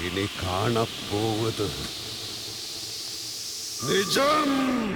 ഇനി കാണപ്പോവത് നിജം.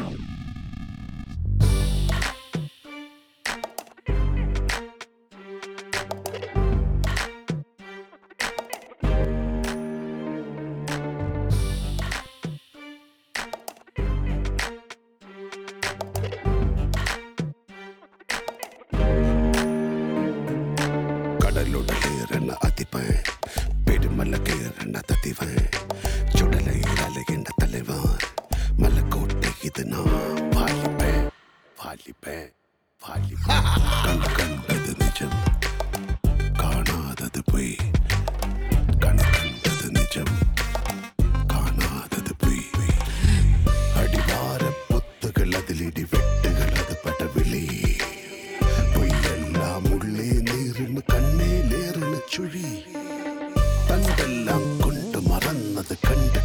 കടലുടലേറണ അതിപൻ പെരുമല കേറണ തതിവൻ ചുടലയിലലകിണ്ട തലവൻ മലക്കോട്ടെ ഇത് നാം വാലിപ്പൻ വാലിപ്പൻ വാലിപ്പൻ. കണ്ടത് നിജം കാണാതത് പോയി കണ്ടത് നിജം കാണാതത് പോയി. അടിവാര പൊത്തുകൾ അതിലിടി വെട്ടുകൾ അത് പടവിളി പൊയ്യെല്ലാം ഉള്ളേ നേറിന് കണ്ണേലേറിന് ചുഴി തണ്ടെല്ലാം കൊണ്ട് മറന്നത് കണ്ട്